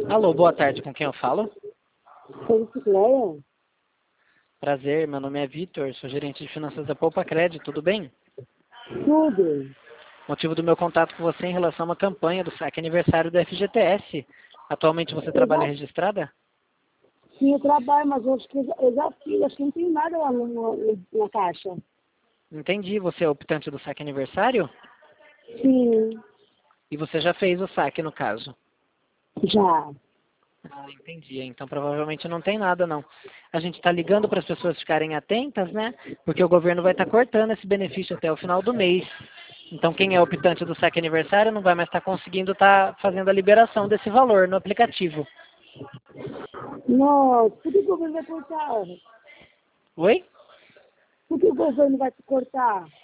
Alô, boa tarde, com quem eu falo? Cleia? Prazer, meu nome é Vitor, sou gerente de finanças da Poupa Crédito, tudo bem? Tudo. Motivo do meu contato com você em relação a uma campanha do saque aniversário do FGTS. Atualmente você Eu trabalha já, registrada? sim, eu trabalho, mas eu acho que eu já fiz, acho que não tem nada lá na caixa. Entendi, você é optante do saque aniversário? Sim, E você já fez o saque, no caso? já. Ah, entendi. Então provavelmente não tem nada, não. A gente está ligando para as pessoas ficarem atentas, né? Porque o governo vai estar cortando esse benefício até o final do mês. Então quem é optante do saque aniversário não vai mais estar conseguindo estar fazendo a liberação desse valor no aplicativo. Nossa, por que o governo vai cortar? Oi? Por que o governo vai cortar?